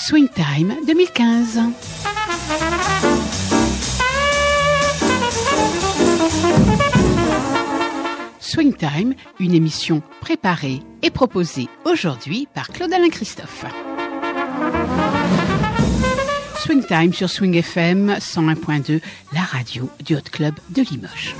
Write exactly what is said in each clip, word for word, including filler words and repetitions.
Swing Time deux mille quinze. Swing Time, une émission préparée et proposée aujourd'hui par Claude-Alain Christophe. Swing Time sur Swing F M cent un point deux, la radio du Hot Club de Limoges.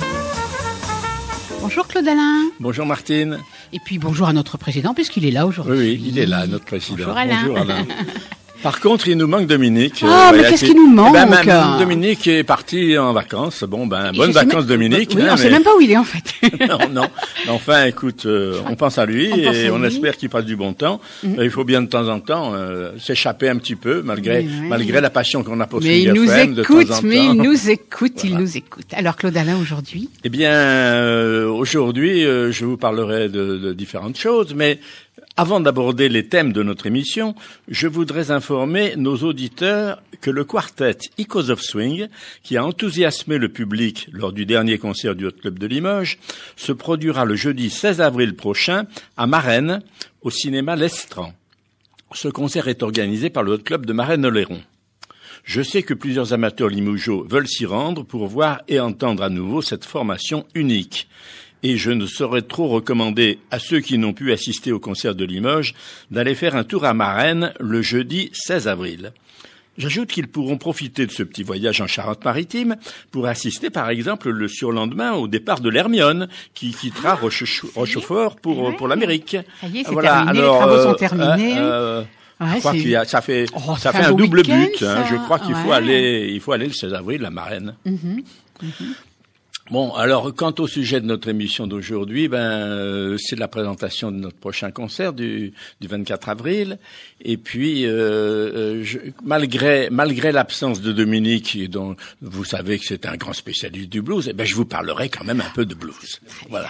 Bonjour Claude-Alain. Bonjour Martine. Et puis bonjour à notre président puisqu'il est là aujourd'hui. Oui, oui, il est là, notre président. Bonjour Alain. Bonjour Alain. Par contre, il nous manque Dominique. Ah, euh, mais qu'est-ce qui nous manque? Eh ben, même, Dominique est parti en vacances. Bon, ben, bonnes vacances même... Dominique. Oui, hein, on mais... sait même pas où il est en fait. non, non. Enfin, écoute, euh, on pense à lui on et on lui. espère qu'il passe du bon temps. Mm-hmm. Il faut bien de temps en temps euh, s'échapper un petit peu, malgré oui, oui. malgré la passion qu'on a pour Swing F M de temps en temps. Mais il nous écoute, mais il nous écoute, voilà. il nous écoute. Alors Claude Alain, aujourd'hui? Eh bien, euh, aujourd'hui, euh, je vous parlerai de, de différentes choses, mais avant d'aborder les thèmes de notre émission, je voudrais informer nos auditeurs que le quartet Echoes of Swing, qui a enthousiasmé le public lors du dernier concert du Hot Club de Limoges, se produira le jeudi seize avril prochain à Marennes, au cinéma L'Estran. Ce concert est organisé par le Hot Club de Marennes-Oléron. Je sais que plusieurs amateurs limougeaux veulent s'y rendre pour voir et entendre à nouveau cette formation unique. Et je ne saurais trop recommander à ceux qui n'ont pu assister au concert de Limoges d'aller faire un tour à Marennes le jeudi seize avril. J'ajoute qu'ils pourront profiter de ce petit voyage en Charente-Maritime pour assister par exemple le surlendemain au départ de l'Hermione qui quittera ah, Roche- Rochefort pour, ouais. pour l'Amérique. Ça y est, c'est voilà. terminé, Alors, les travaux euh, sont terminés. Euh, euh, ouais, je crois c'est... qu'il y a, ça fait, oh, ça fait fait un, un double week-end, but. Hein. Je crois qu'il ouais. faut aller, il faut aller le seize avril à Marennes. Mm-hmm. Mm-hmm. Bon, alors, quant au sujet de notre émission d'aujourd'hui, ben, euh, c'est la présentation de notre prochain concert du, du vingt-quatre avril. Et puis, euh, euh, je, malgré, malgré l'absence de Dominique, dont vous savez que c'est un grand spécialiste du blues, eh ben, je vous parlerai quand même un peu de blues. Voilà.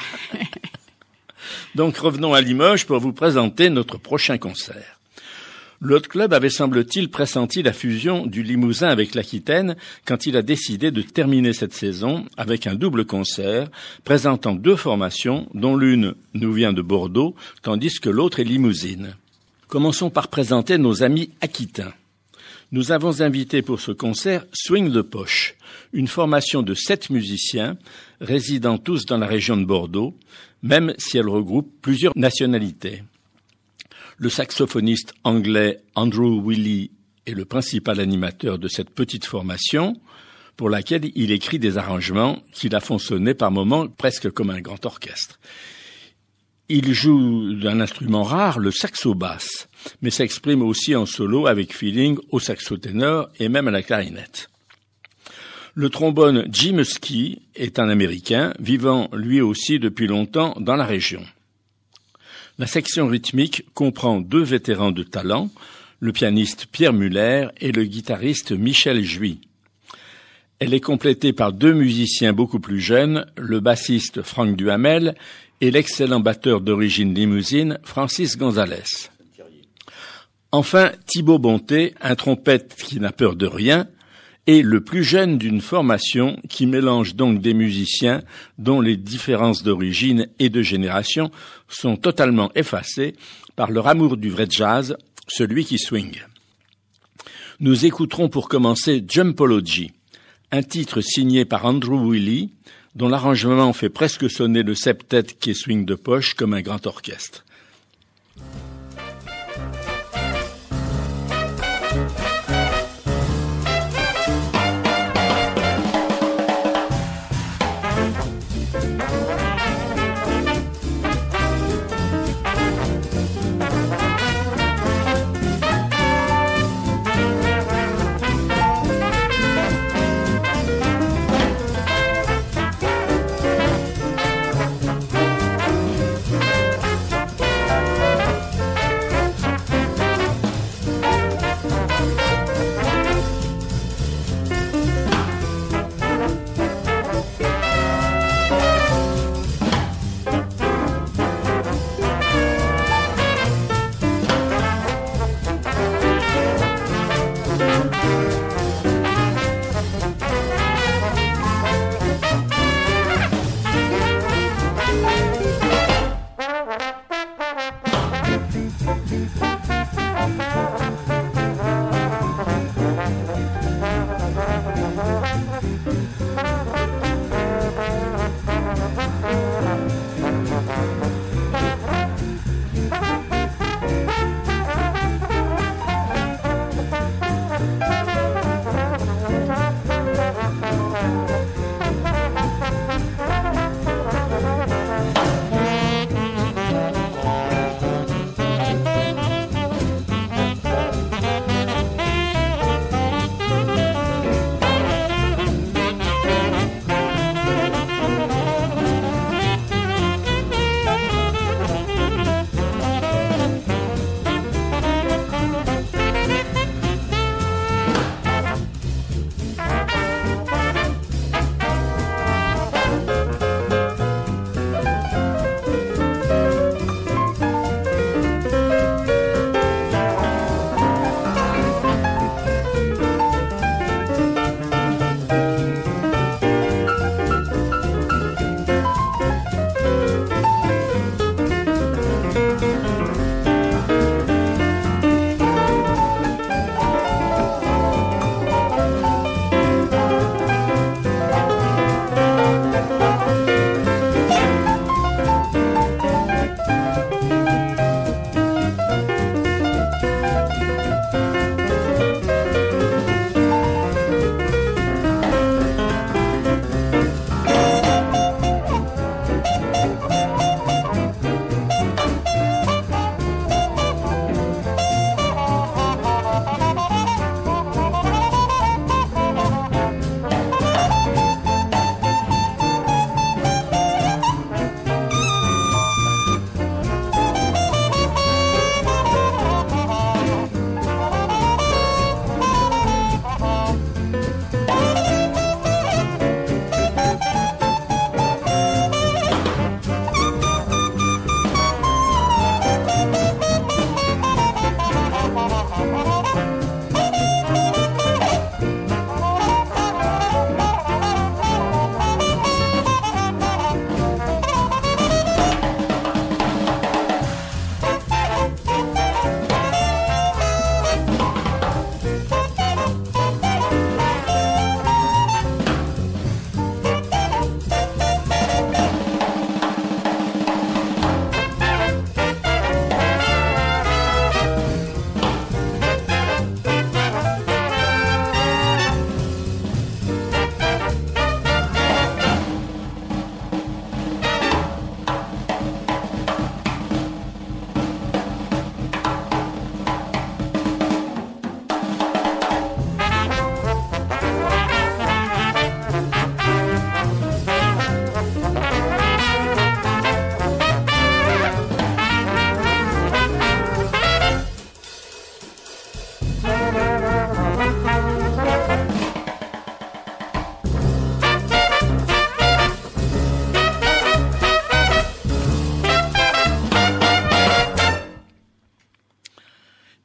Donc, revenons à Limoges pour vous présenter notre prochain concert. Le Hot Club avait, semble-t-il, pressenti la fusion du Limousin avec l'Aquitaine quand il a décidé de terminer cette saison avec un double concert présentant deux formations dont l'une nous vient de Bordeaux tandis que l'autre est limousine. Commençons par présenter nos amis aquitains. Nous avons invité pour ce concert Swing de Poche, une formation de sept musiciens résidant tous dans la région de Bordeaux, même si elle regroupe plusieurs nationalités. Le saxophoniste anglais Andrew Willey est le principal animateur de cette petite formation pour laquelle il écrit des arrangements qui la font sonner par moments presque comme un grand orchestre. Il joue d'un instrument rare, le saxo-basse, mais s'exprime aussi en solo avec feeling au saxo-ténor et même à la clarinette. Le trombone Jim Muskie est un Américain vivant lui aussi depuis longtemps dans la région. La section rythmique comprend deux vétérans de talent, le pianiste Pierre Muller et le guitariste Michel Juy. Elle est complétée par deux musiciens beaucoup plus jeunes, le bassiste Franck Duhamel et l'excellent batteur d'origine limousine Francis Gonzalez. Enfin, Thibaut Bonté, un trompette qui n'a peur de rien, est le plus jeune d'une formation qui mélange donc des musiciens dont les différences d'origine et de génération sont totalement effacées par leur amour du vrai jazz, celui qui swing. Nous écouterons pour commencer Jumpology, un titre signé par Andrew Willey, dont l'arrangement fait presque sonner le septet qui est swing de poche comme un grand orchestre.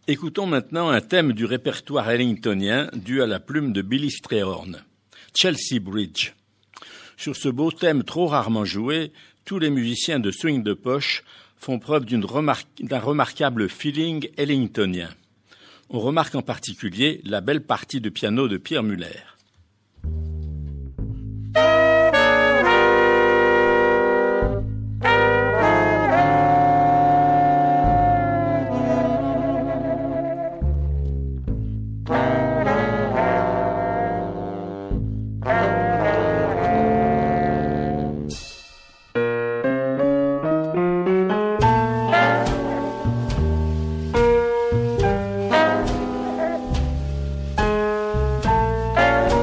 Écoutons maintenant un thème du répertoire ellingtonien dû à la plume de Billy Strayhorn, Chelsea Bridge. Sur ce beau thème trop rarement joué, tous les musiciens de swing de poche font preuve d'une remar- d'un remarquable feeling ellingtonien. On remarque en particulier la belle partie de piano de Pierre Muller. Thank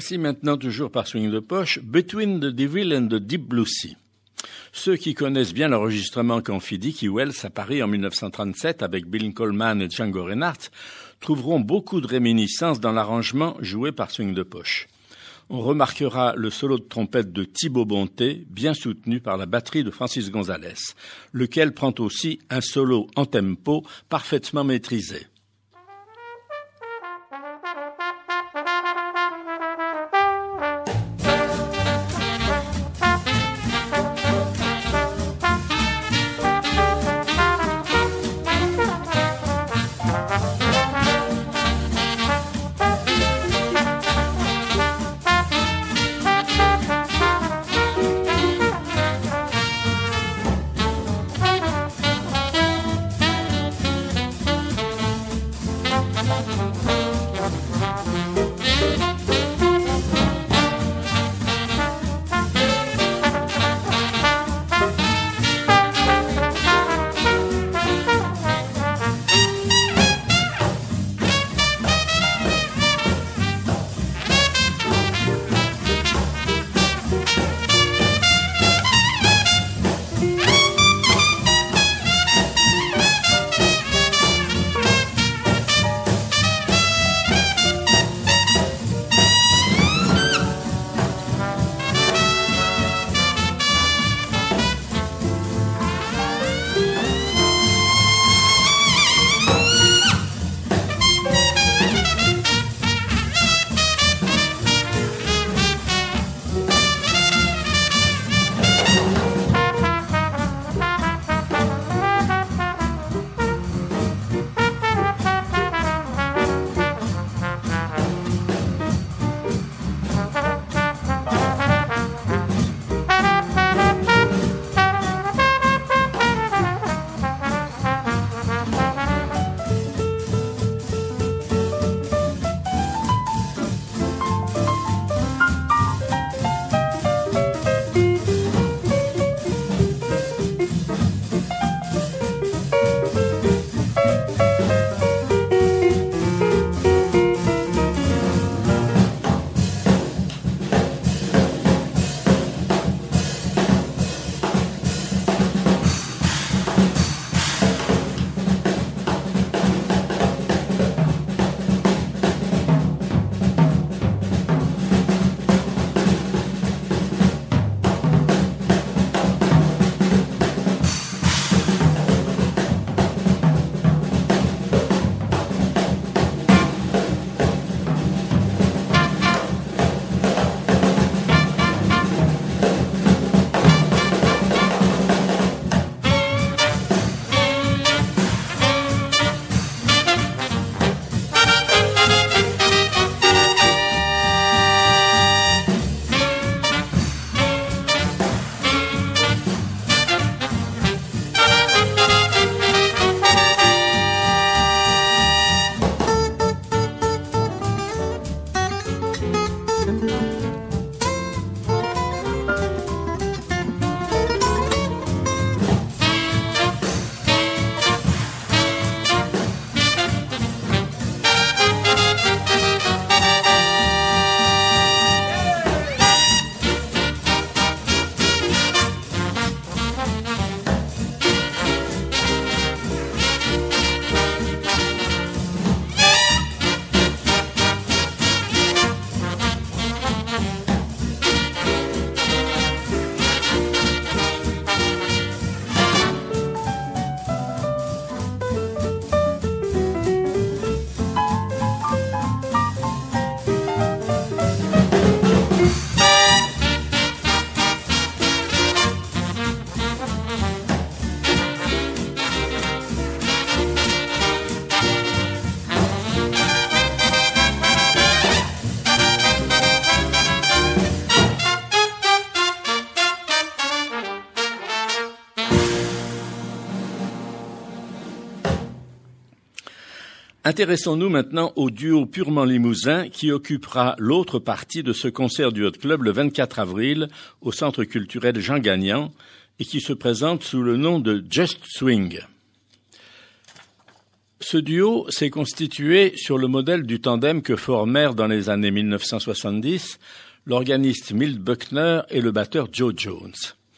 Voici maintenant, toujours par Swing de Poche, Between the Devil and the Deep Blue Sea. Ceux qui connaissent bien l'enregistrement qu'en fit Dickie Wells à Paris en mille neuf cent trente-sept avec Bill Coleman et Django Reinhardt trouveront beaucoup de réminiscences dans l'arrangement joué par Swing de Poche. On remarquera le solo de trompette de Thibaut Bonté, bien soutenu par la batterie de Francis Gonzalez, lequel prend aussi un solo en tempo parfaitement maîtrisé. Intéressons-nous maintenant au duo purement limousin qui occupera l'autre partie de ce concert du Hot Club le vingt-quatre avril au Centre culturel Jean Gagnan et qui se présente sous le nom de Just Swing. Ce duo s'est constitué sur le modèle du tandem que formèrent dans les années mille neuf cent soixante-dix l'organiste Milt Buckner et le batteur Joe Jones.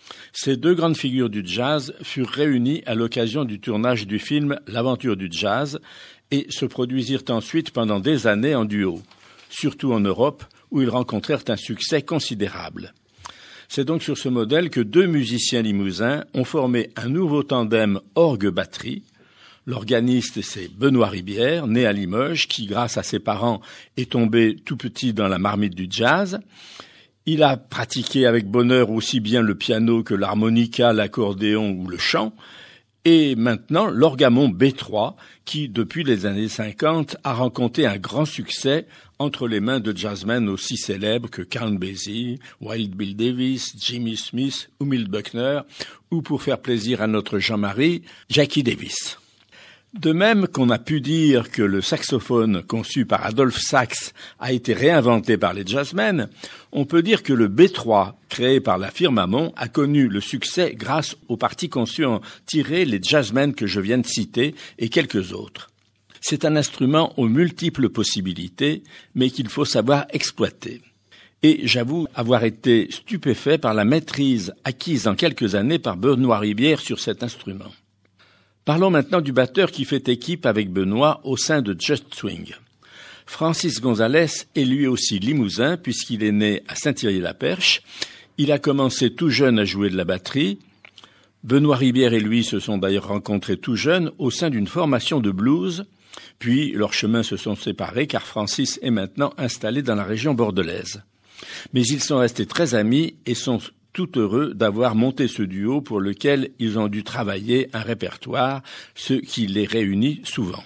Ces deux grandes figures du jazz furent réunies à l'occasion du tournage du film L'aventure du jazz et se produisirent ensuite pendant des années en duo, surtout en Europe où ils rencontrèrent un succès considérable. C'est donc sur ce modèle que deux musiciens limousins ont formé un nouveau tandem orgue-batterie. L'organiste, c'est Benoît Ribière, né à Limoges, qui, grâce à ses parents, est tombé tout petit dans la marmite du jazz. Il a pratiqué avec bonheur aussi bien le piano que l'harmonica, l'accordéon ou le chant. Et maintenant, l'orgamon B trois, qui, depuis les années cinquante, a rencontré un grand succès entre les mains de jazzmen aussi célèbres que Count Basie, Wild Bill Davis, Jimmy Smith ou Milt Buckner, ou pour faire plaisir à notre Jean-Marie, Jackie Davis. De même qu'on a pu dire que le saxophone conçu par Adolphe Sax a été réinventé par les jazzmen, on peut dire que le B trois, créé par la firme Hammond, a connu le succès grâce aux parties conçues en tirées les jazzmen que je viens de citer et quelques autres. C'est un instrument aux multiples possibilités, mais qu'il faut savoir exploiter. Et j'avoue avoir été stupéfait par la maîtrise acquise en quelques années par Benoît Ribière sur cet instrument. Parlons maintenant du batteur qui fait équipe avec Benoît au sein de Just Swing. Francis Gonzalez est lui aussi limousin puisqu'il est né à Saint-Thierry-la-Perche. Il a commencé tout jeune à jouer de la batterie. Benoît Ribière et lui se sont d'ailleurs rencontrés tout jeunes au sein d'une formation de blues. Puis leurs chemins se sont séparés car Francis est maintenant installé dans la région bordelaise. Mais ils sont restés très amis et sont tout heureux d'avoir monté ce duo pour lequel ils ont dû travailler un répertoire, ce qui les réunit souvent.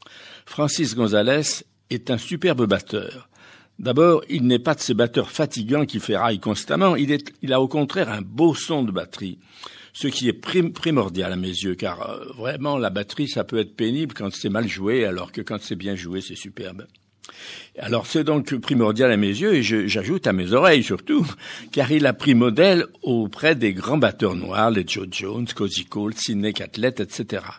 Francis Gonzalez est un superbe batteur. D'abord, il n'est pas de ces batteurs fatigants qui ferraillent constamment, il, est, il a au contraire un beau son de batterie, ce qui est prim- primordial à mes yeux, car euh, vraiment la batterie ça peut être pénible quand c'est mal joué, alors que quand c'est bien joué c'est superbe. Alors c'est donc primordial à mes yeux et je, j'ajoute à mes oreilles surtout, car il a pris modèle auprès des grands batteurs noirs, les Joe Jones, Cozy Colt, Sidney Catlett, et cetera.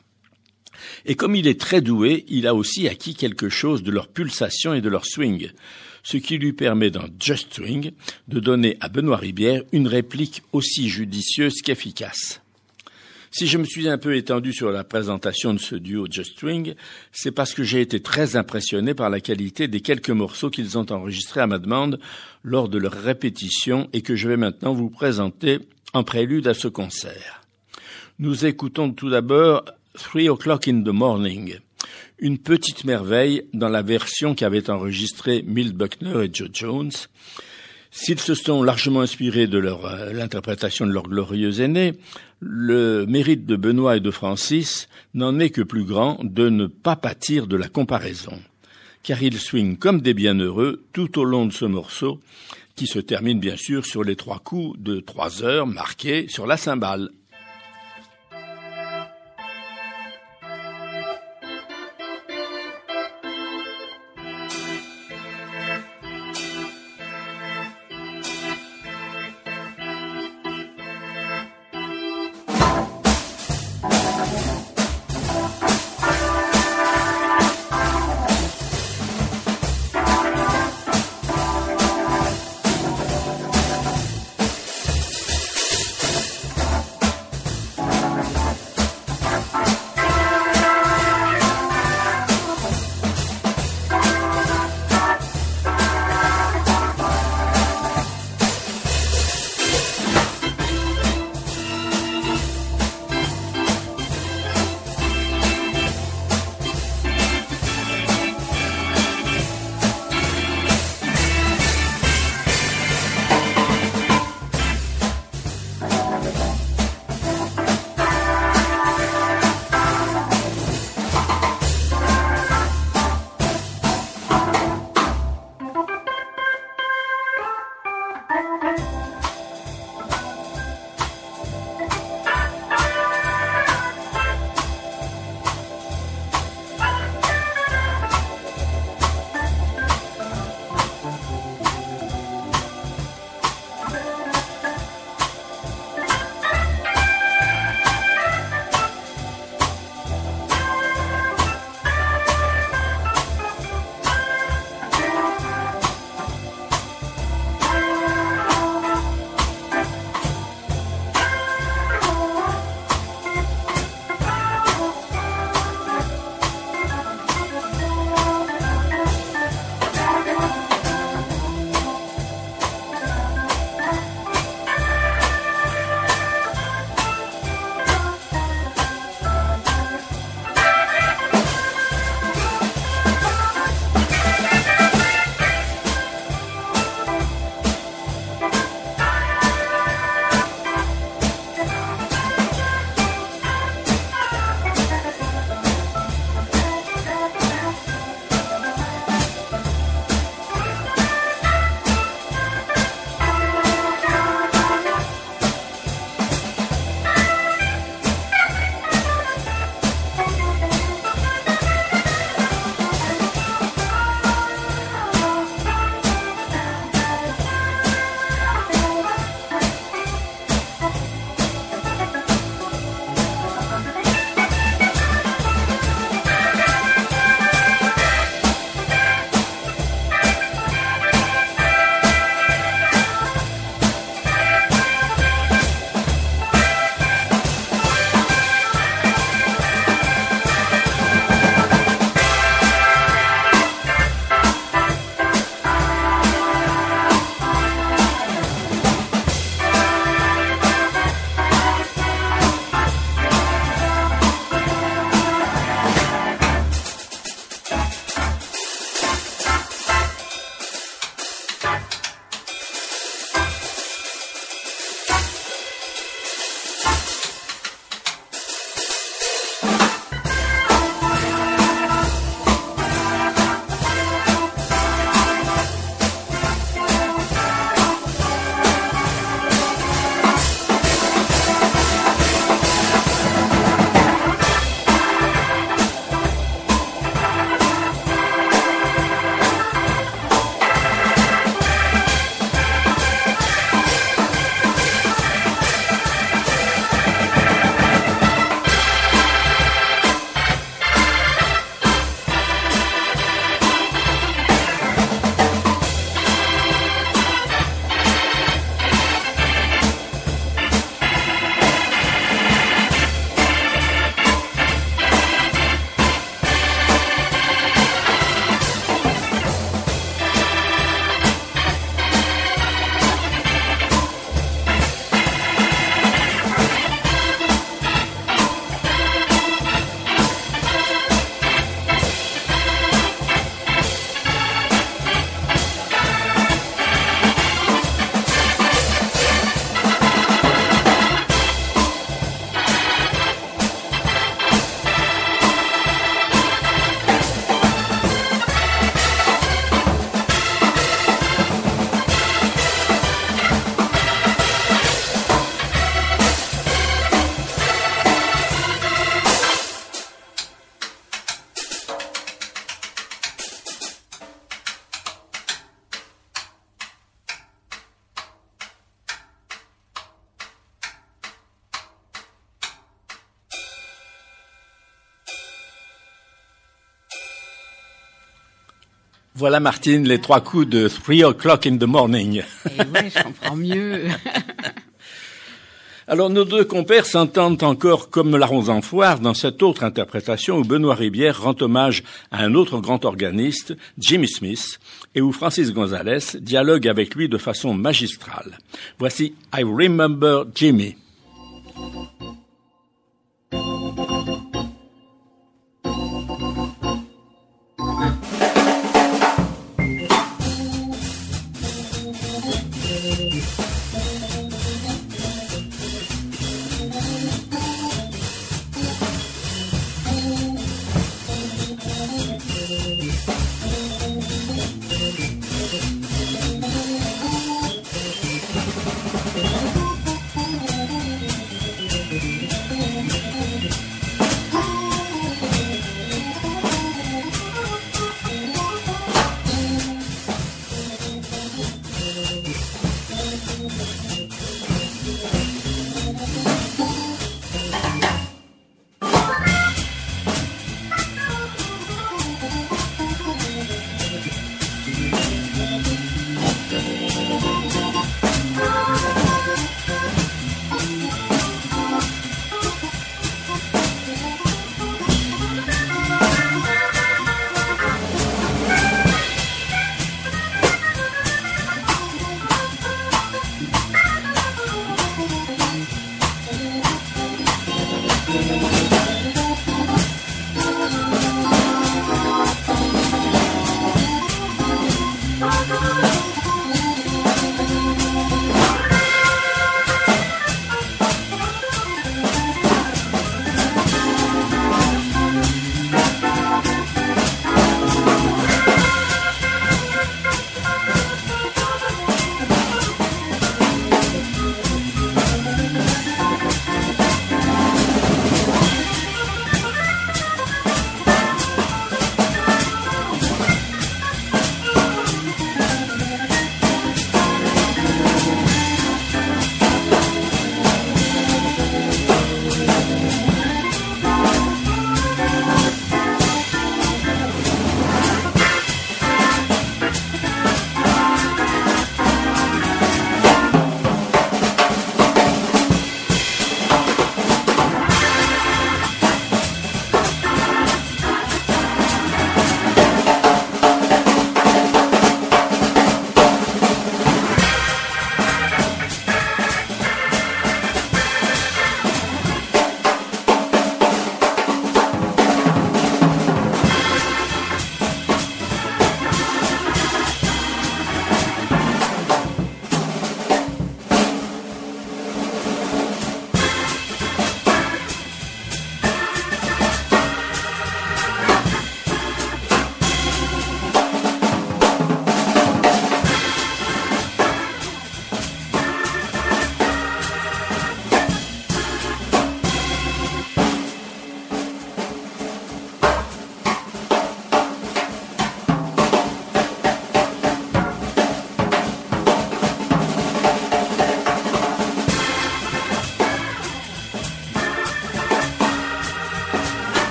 Et comme il est très doué, il a aussi acquis quelque chose de leur pulsation et de leur swing, ce qui lui permet dans Just Swing de donner à Benoît Ribière une réplique aussi judicieuse qu'efficace. Si je me suis un peu étendu sur la présentation de ce duo Just Swing, c'est parce que j'ai été très impressionné par la qualité des quelques morceaux qu'ils ont enregistrés à ma demande lors de leur répétition et que je vais maintenant vous présenter en prélude à ce concert. Nous écoutons tout d'abord Three O'Clock in the Morning, une petite merveille dans la version qu'avaient enregistrée Milt Buckner et Joe Jones. S'ils se sont largement inspirés de leur, euh, l'interprétation de leur glorieux aîné, le mérite de Benoît et de Francis n'en est que plus grand de ne pas pâtir de la comparaison, car ils swingent comme des bienheureux tout au long de ce morceau, qui se termine bien sûr sur les trois coups de trois heures marqués sur la cymbale. Voilà, Martine, les trois coups de three o'clock in the morning. Eh oui, je comprends mieux. Alors, nos deux compères s'entendent encore comme larrons en foire dans cette autre interprétation où Benoît Ribière rend hommage à un autre grand organiste, Jimmy Smith, et où Francis Gonzalez dialogue avec lui de façon magistrale. Voici I Remember Jimmy.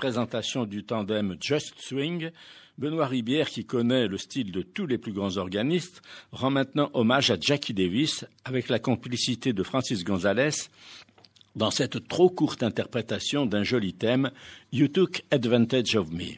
présentation du tandem Just Swing, Benoît Ribière, qui connaît le style de tous les plus grands organistes, rend maintenant hommage à Jackie Davis avec la complicité de Francis Gonzalez dans cette trop courte interprétation d'un joli thème, You Took Advantage of Me.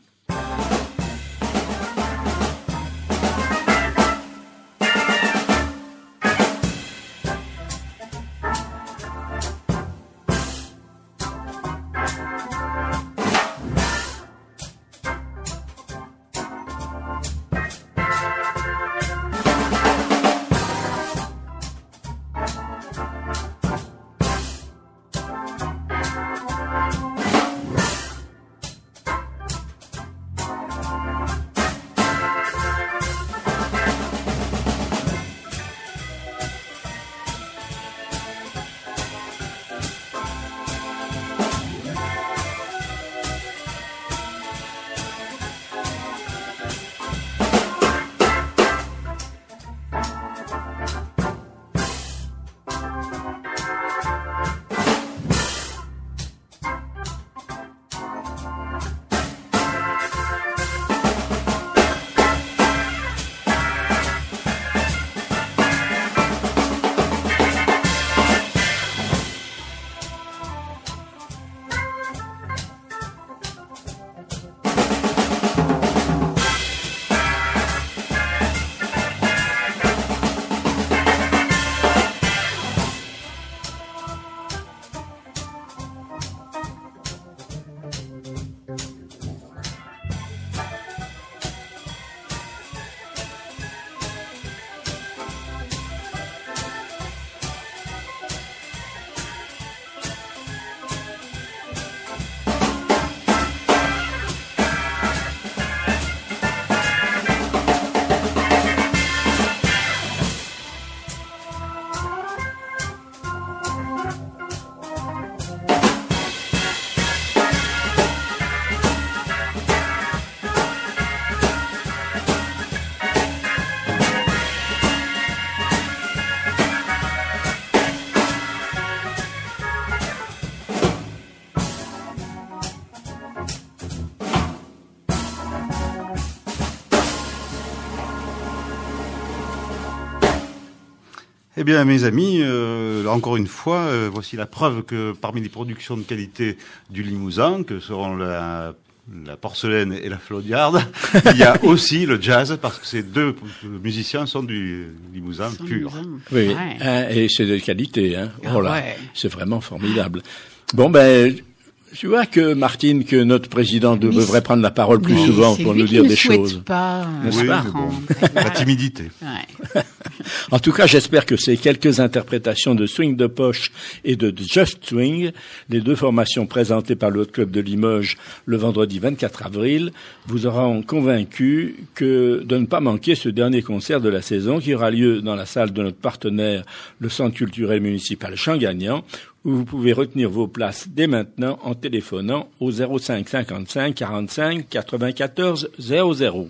Eh bien, mes amis, euh, encore une fois, euh, voici la preuve que parmi les productions de qualité du Limousin, que seront la, la porcelaine et la flaudiarde, il y a aussi le jazz, parce que ces deux musiciens sont du Limousin Son pur. Limousin. Oui, Ouais. hein, et c'est de qualité. Hein. Ah Oh là, ouais. c'est vraiment formidable. Bon, ben, tu vois que, Martine, que notre président Mais devrait prendre la parole plus Mais souvent c'est pour lui nous qui dire ne des souhaite choses. Pas, N'est-ce Oui, pas mais bon, prendre. la timidité. Ouais. En tout cas, j'espère que ces quelques interprétations de swing de poche et de Just Swing, les deux formations présentées par le Hot Club de Limoges le vendredi vingt-quatre avril, vous auront convaincu que de ne pas manquer ce dernier concert de la saison qui aura lieu dans la salle de notre partenaire, le Centre culturel municipal Champ-Gagnant, où vous pouvez retenir vos places dès maintenant en téléphonant au zéro cinq cinquante-cinq quarante-cinq quatre-vingt-quatorze zéro zéro.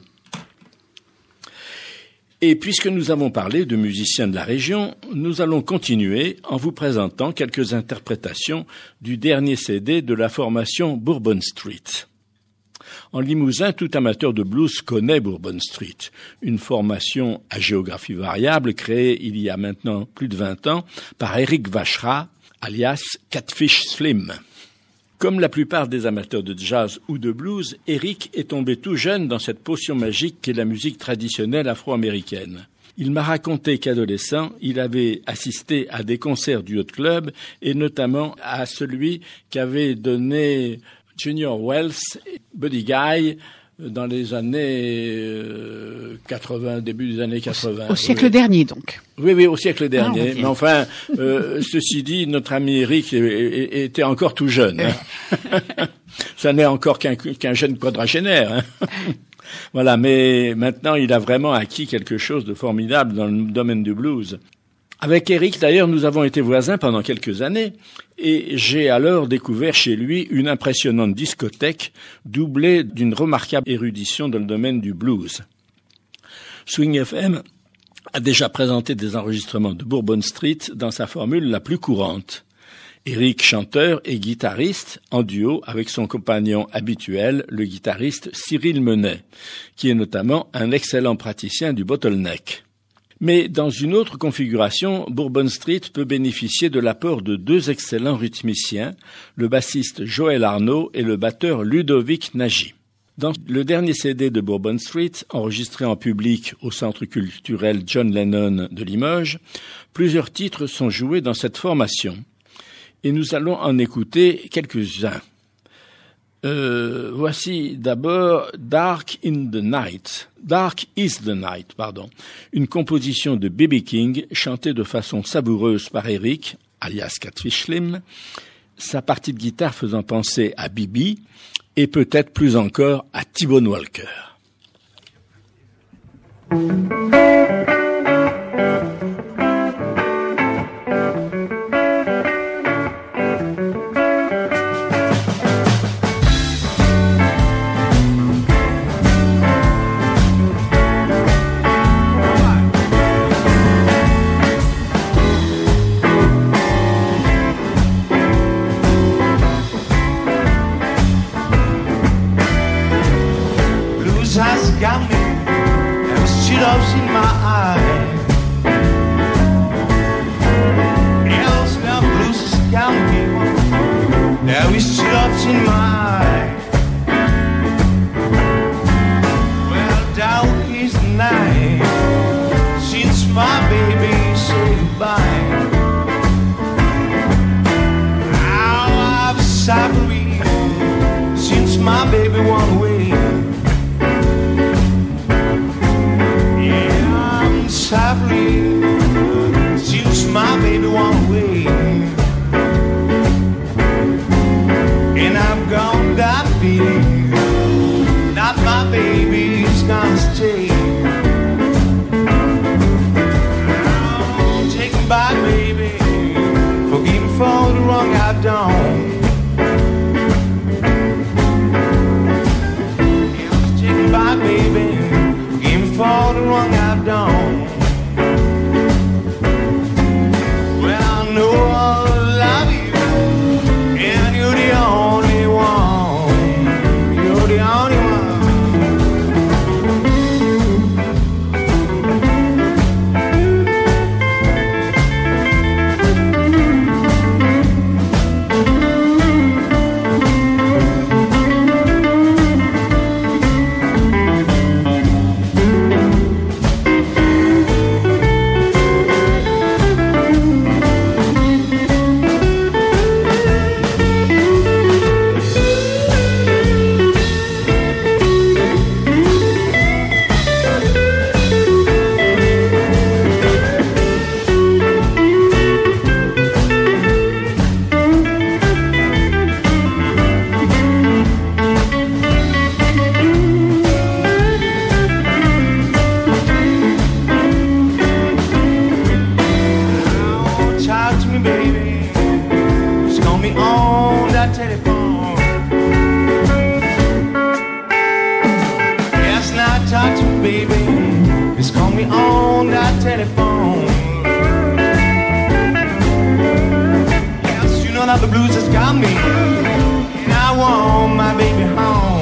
Et puisque nous avons parlé de musiciens de la région, nous allons continuer en vous présentant quelques interprétations du dernier C D de la formation Bourbon Street. En Limousin, tout amateur de blues connaît Bourbon Street, une formation à géographie variable créée il y a maintenant plus de vingt ans par Eric Vacherat, alias Catfish Slim. Comme la plupart des amateurs de jazz ou de blues, Eric est tombé tout jeune dans cette potion magique qu'est la musique traditionnelle afro-américaine. Il m'a raconté qu'adolescent, il avait assisté à des concerts du Hot Club et notamment à celui qu'avait donné Junior Wells, Buddy Guy, dans les années quatre-vingts, début des années quatre-vingts. Au siècle oui. dernier, donc. Oui, oui, au siècle dernier. Ah, mais enfin, euh, ceci dit, notre ami Eric était encore tout jeune. Hein. Ça n'est encore qu'un, qu'un jeune quadragénaire. Hein. Voilà, mais maintenant, il a vraiment acquis quelque chose de formidable dans le domaine du blues. Avec Eric, d'ailleurs, nous avons été voisins pendant quelques années et j'ai alors découvert chez lui une impressionnante discothèque doublée d'une remarquable érudition dans le domaine du blues. Swing F M a déjà présenté des enregistrements de Bourbon Street dans sa formule la plus courante. Eric, chanteur et guitariste, en duo avec son compagnon habituel, le guitariste Cyril Menet, qui est notamment un excellent praticien du bottleneck. Mais dans une autre configuration, Bourbon Street peut bénéficier de l'apport de deux excellents rythmiciens, le bassiste Joël Arnaud et le batteur Ludovic Nagy. Dans le dernier C D de Bourbon Street, enregistré en public au Centre culturel John Lennon de Limoges, plusieurs titres sont joués dans cette formation. Et nous allons en écouter quelques-uns. Euh, voici d'abord Dark in the Night, Dark is the Night, pardon, une composition de B B King chantée de façon savoureuse par Eric, alias Catfish Slim, sa partie de guitare faisant penser à B B et peut-être plus encore à T-Bone Walker. Got me, there was teardrops in my eyes. Else now blues has got me, there was teardrops in my eyes. Well, dark is the night since my baby said goodbye. Now I've suffered since my baby went away. Suffering since my baby went away, and I've got that feeling that my baby's gonna stay. Oh, take me back, baby, forgive me for the wrong I've done. Yeah, take me back, baby, forgive me for the wrong I've done. The blues has got me, and I want my baby home.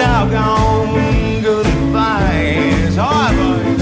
doggone good advice. All right, boys.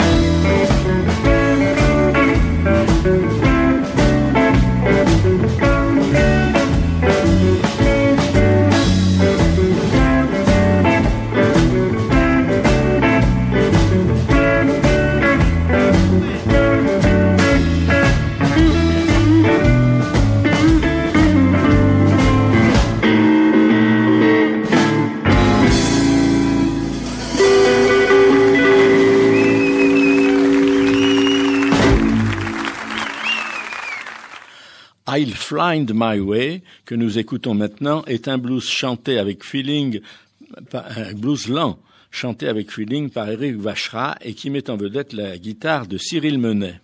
I'll Find My Way, que nous écoutons maintenant, est un blues chanté avec feeling, un blues lent, chanté avec feeling par Eric Vachra et qui met en vedette la guitare de Cyril Menet.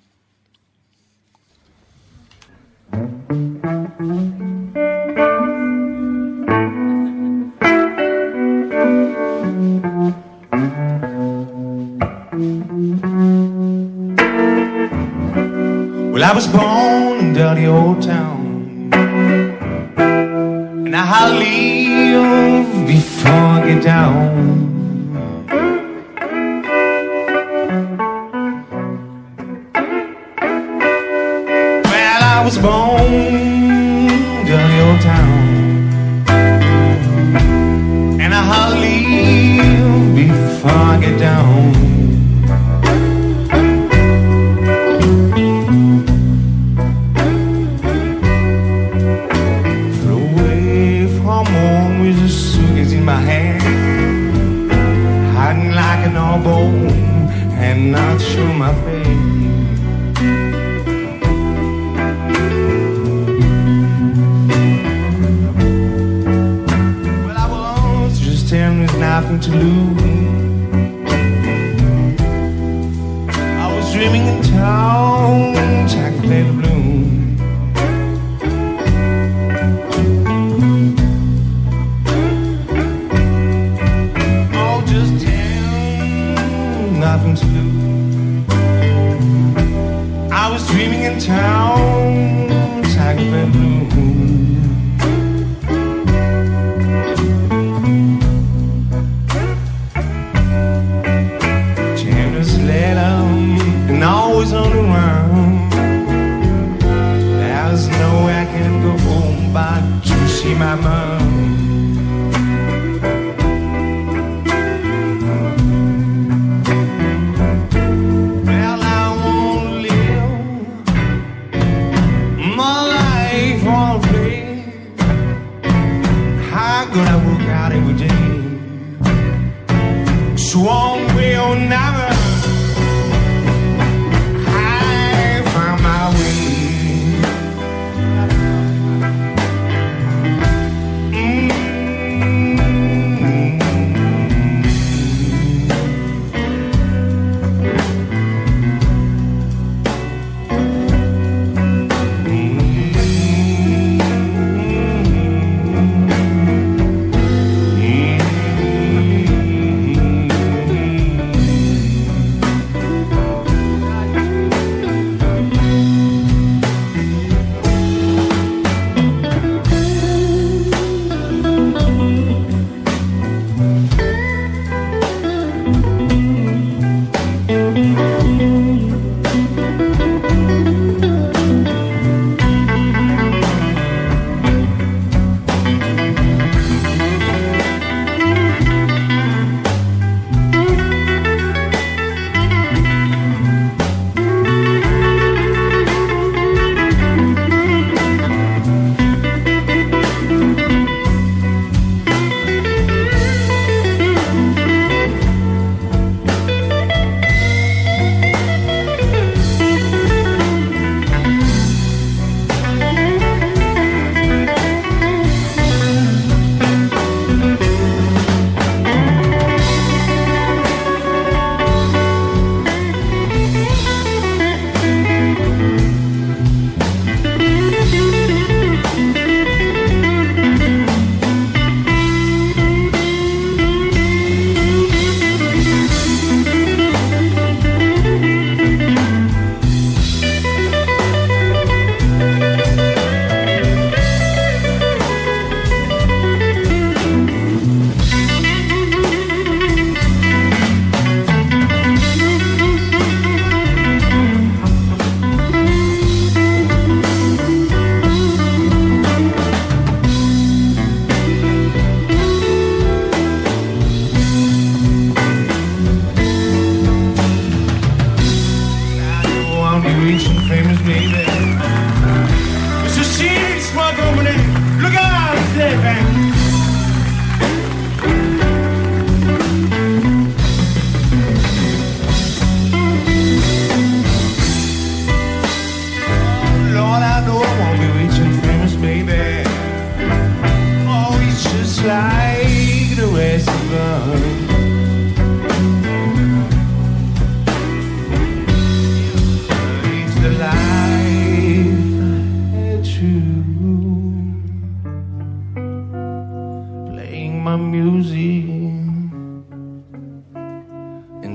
Well, I was born in dirty old town, and now I live before I get down. Well, I was born in dirty old town, and I live before I get down. My hand, hiding like an elbow and not show my face. Well, I was just telling there's nothing to lose. I was dreaming in town, I could play the blues. Nothing to do. I was dreaming in town, Tiger Blue. Generous letter and always on the run. There's no way I can go home but to see my mom. Gonna work out every day, so we'll never. I found my way.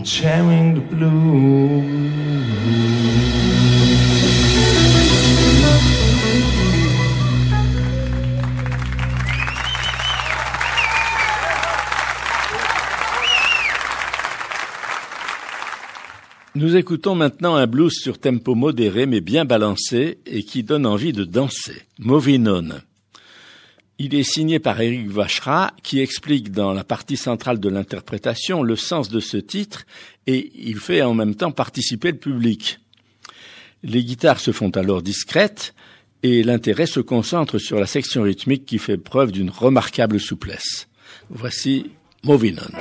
sharing the blue. Nous écoutons maintenant un blues sur tempo modéré mais bien balancé et qui donne envie de danser. Movin' On. Il est signé par Eric Vachra qui explique dans la partie centrale de l'interprétation le sens de ce titre et il fait en même temps participer le public. Les guitares se font alors discrètes et l'intérêt se concentre sur la section rythmique qui fait preuve d'une remarquable souplesse. Voici Movin' On.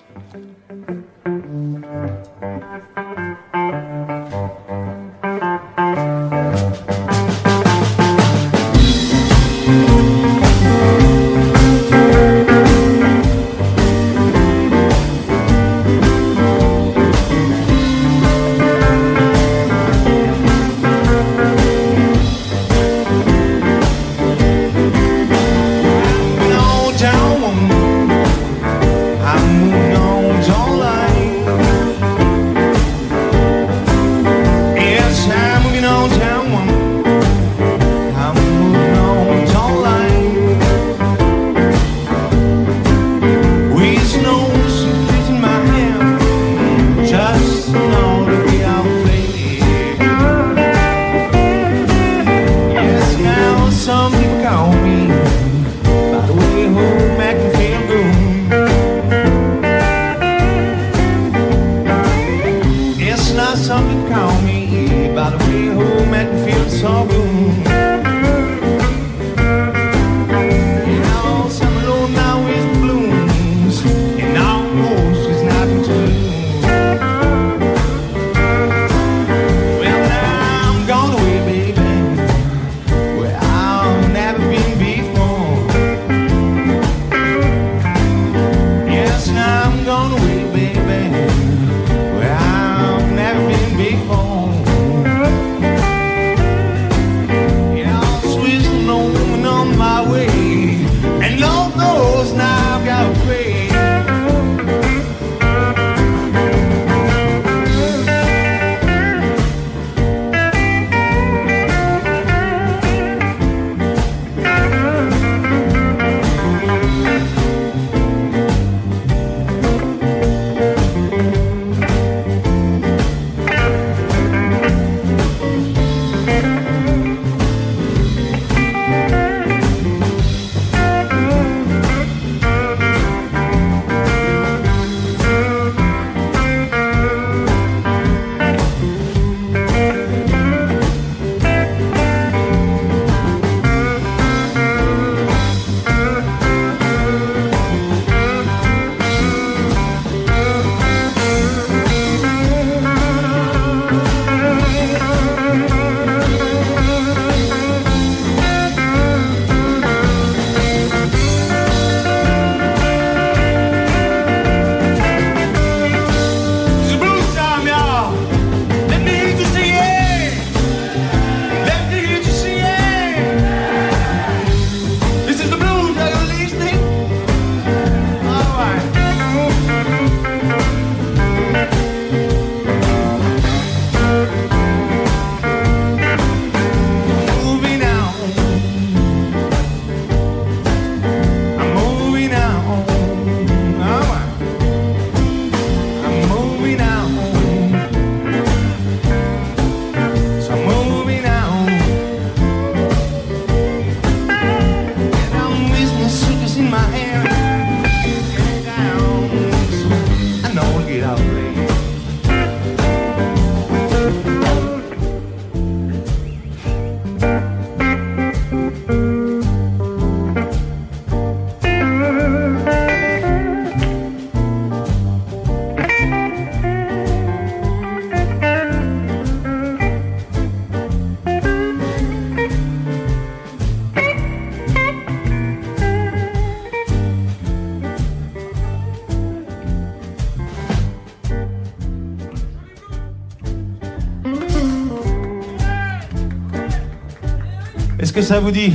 Est-ce que ça vous dit?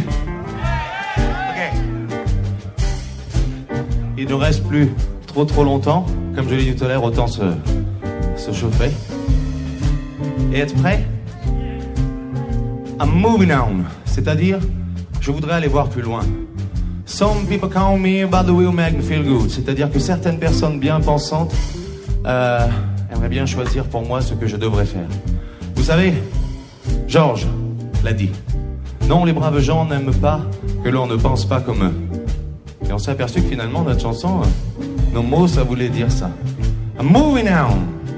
Ok. Il ne reste plus trop trop longtemps. Comme je l'ai dit tout à l'heure, autant se se chauffer et être prêt. I'm moving on, c'est-à-dire, je voudrais aller voir plus loin. Some people call me about the will make me feel good, c'est-à-dire que certaines personnes bien pensantes euh, aimeraient bien choisir pour moi ce que je devrais faire. Vous savez, Georges l'a dit. Non, les braves gens n'aiment pas que l'on ne pense pas comme eux. Et on s'est aperçu que finalement, notre chanson, euh, nos mots, ça voulait dire ça. I'm moving on.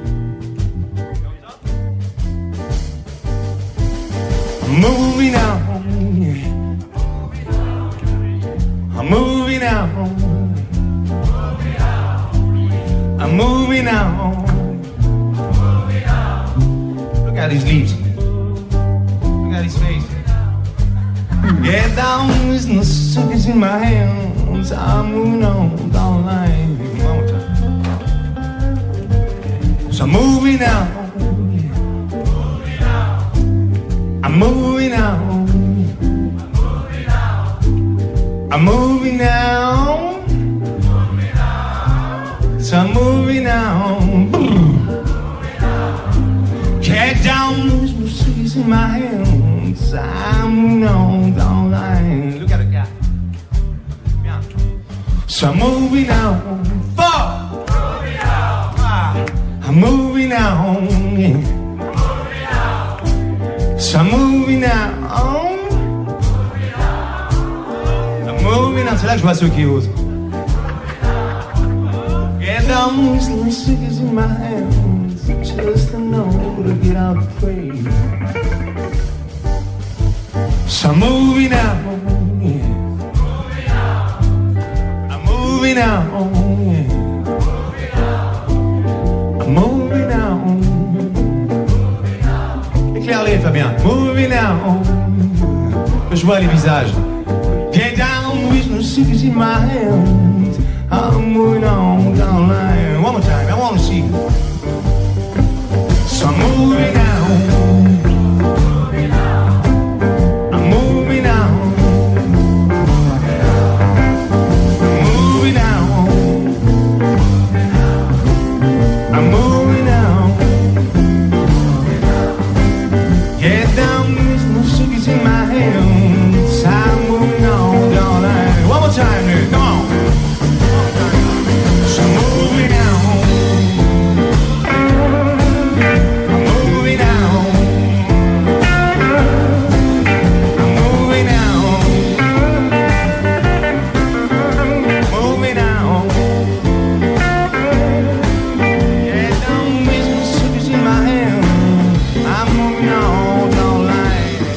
I'm moving on. Yeah. I'm moving on. I'm moving on. Look at his leaves. Look at his face. Get down, there's no suckers in my hands. I'm moving on down the line. One more time. So I'm moving on. I'm moving on. I'm moving on. So I'm moving on. Get down, there's no suckers in my hands. I'm moving on down the line. Look at the guy. Bien. So I'm moving on. Four. Five. I'm moving on. Yeah. So I'm moving on. I'm moving on. C'est là que je vois ceux qui osent. Get down, these little stickers in my hands. Just to know to get out and pray. So I'm moving on. Yeah. I'm moving on. Yeah. I'm moving on. Éclaire-les, Fabien. Moving on. Que je vois les visages. Get down with no stickers in my hands. I'm moving on down the line. One more time, I want to see. So I'm moving on. I'm moving on. Moving on. I'm moving on. Get down, there's no suckers in my hands. I'm moving on down the line. One more time, dude. Come on. So I'm moving on. I'm moving on. I'm moving on. Moving on. Get down, there's no suckers in my hands. I'm moving on down the line.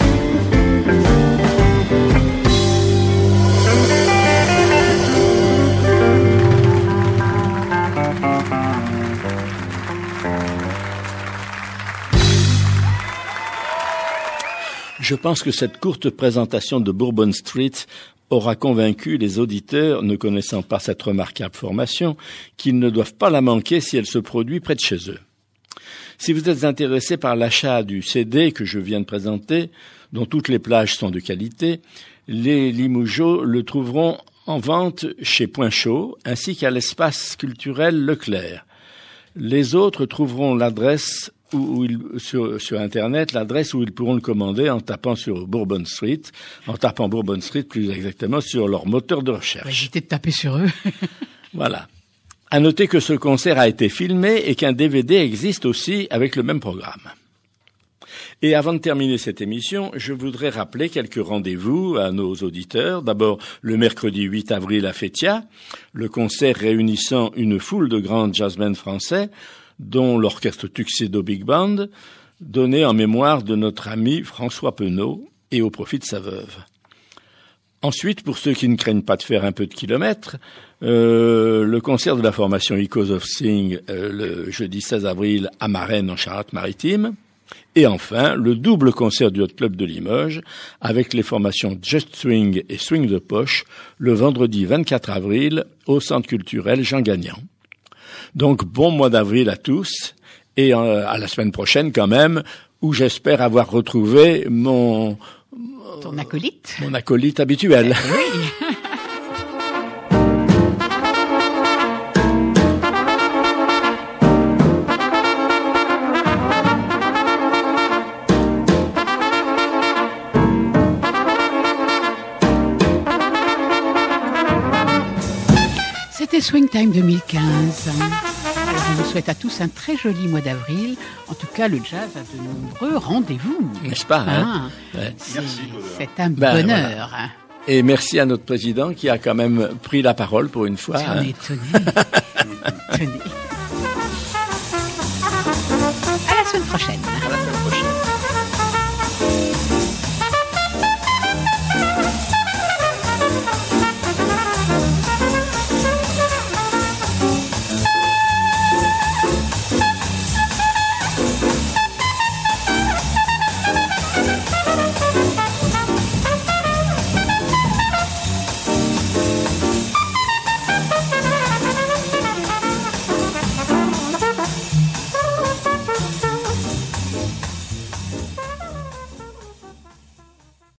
Je pense que cette courte présentation de Bourbon Street aura convaincu les auditeurs, ne connaissant pas cette remarquable formation, qu'ils ne doivent pas la manquer si elle se produit près de chez eux. Si vous êtes intéressé par l'achat du C D que je viens de présenter, dont toutes les plages sont de qualité, les Limougeaux le trouveront en vente chez Point Chaud, ainsi qu'à l'espace culturel Leclerc. Les autres trouveront l'adresse où, où ils, sur, sur Internet, l'adresse où ils pourront le commander en tapant sur Bourbon Street, en tapant Bourbon Street plus exactement sur leur moteur de recherche. Évitez de taper sur eux. Voilà. À noter que ce concert a été filmé et qu'un D V D existe aussi avec le même programme. Et avant de terminer cette émission, je voudrais rappeler quelques rendez-vous à nos auditeurs. D'abord, le mercredi huit avril à Fétia, le concert réunissant une foule de grands jazzmen français, dont l'orchestre Tuxedo Big Band, donné en mémoire de notre ami François Penaud et au profit de sa veuve. Ensuite, pour ceux qui ne craignent pas de faire un peu de kilomètres, euh, le concert de la formation Echoes of Sing euh, le jeudi seize avril à Marennes en Charente-Maritime. Et enfin, le double concert du Hot Club de Limoges avec les formations Just Swing et Swing de Poche le vendredi vingt-quatre avril au Centre culturel Jean Gagnon. Donc, bon mois d'avril à tous et euh, à la semaine prochaine quand même, où j'espère avoir retrouvé mon... Ton acolyte. Mon acolyte habituel. Oui. Swing Time deux mille quinze. Alors, on vous souhaite à tous un très joli mois d'avril. En tout cas, le jazz a de nombreux rendez-vous. N'est-ce pas, hein? Ah, Ouais. c'est, Merci, Claude. c'est un Ben, bonheur. voilà. Et merci à notre président qui a quand même pris la parole pour une fois. J'en hein. ai étonné. Étonné. À la semaine prochaine.